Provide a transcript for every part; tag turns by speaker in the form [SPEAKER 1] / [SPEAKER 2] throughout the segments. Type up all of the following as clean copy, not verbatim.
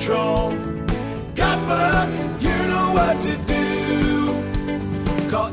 [SPEAKER 1] control. Got bugs, you know what to do. Call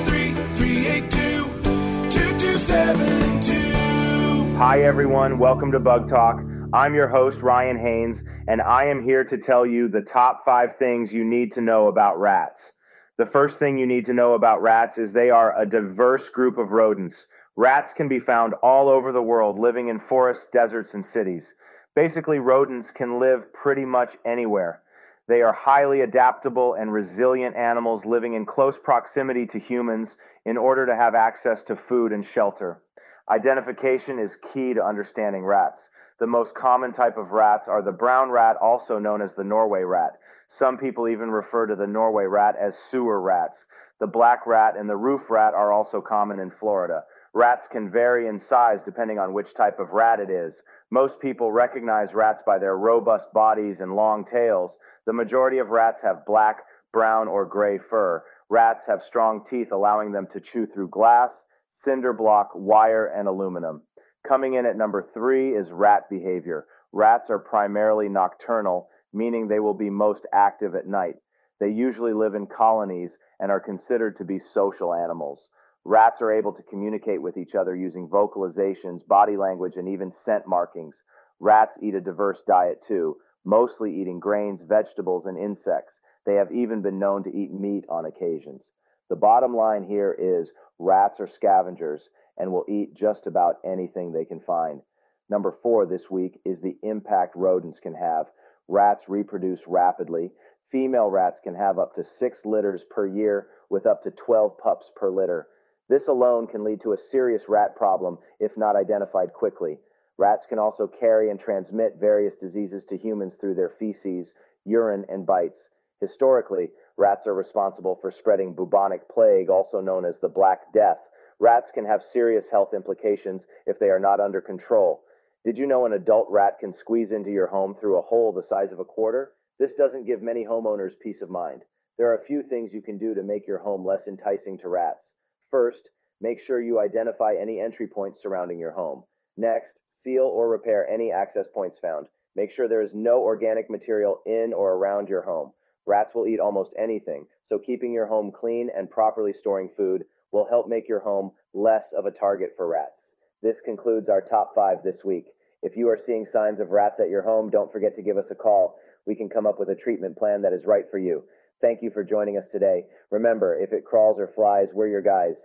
[SPEAKER 1] 863-382-2272.
[SPEAKER 2] Hi everyone, welcome to Bug Talk. I'm your host, Ryan Haynes, and I am here to tell you the top 5 things you need to know about rats. The first thing you need to know about rats is they are a diverse group of rodents. Rats can be found all over the world, living in forests, deserts, and cities. Basically, rodents can live pretty much anywhere. They are highly adaptable and resilient animals living in close proximity to humans in order to have access to food and shelter. Identification is key to understanding rats. The most common type of rats are the brown rat, also known as the Norway rat. Some people even refer to the Norway rat as sewer rats. The black rat and the roof rat are also common in Florida. Rats can vary in size depending on which type of rat it is. Most people recognize rats by their robust bodies and long tails. The majority of rats have black, brown, or gray fur. Rats have strong teeth, allowing them to chew through glass, cinder block, wire, and aluminum. Coming in at number 3 is rat behavior. Rats are primarily nocturnal, meaning they will be most active at night. They usually live in colonies and are considered to be social animals. Rats are able to communicate with each other using vocalizations, body language, and even scent markings. Rats eat a diverse diet too, mostly eating grains, vegetables, and insects. They have even been known to eat meat on occasions. The bottom line here is rats are scavengers and will eat just about anything they can find. Number 4 this week is the impact rodents can have. Rats reproduce rapidly. Female rats can have up to 6 litters per year with up to 12 pups per litter. This alone can lead to a serious rat problem if not identified quickly. Rats can also carry and transmit various diseases to humans through their feces, urine, and bites. Historically, rats are responsible for spreading bubonic plague, also known as the Black Death. Rats can have serious health implications if they are not under control. Did you know an adult rat can squeeze into your home through a hole the size of a quarter? This doesn't give many homeowners peace of mind. There are a few things you can do to make your home less enticing to rats. First, make sure you identify any entry points surrounding your home. Next, seal or repair any access points found. Make sure there is no organic material in or around your home. Rats will eat almost anything, so keeping your home clean and properly storing food will help make your home less of a target for rats. This concludes our top 5 this week. If you are seeing signs of rats at your home, don't forget to give us a call. We can come up with a treatment plan that is right for you. Thank you for joining us today. Remember, if it crawls or flies, we're your guys.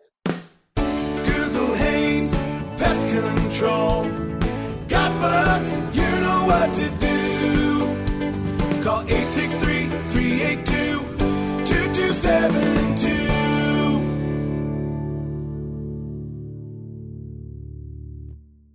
[SPEAKER 1] Google Haynes, pest control. Got bugs, you know what to do. Call 863-382-2272.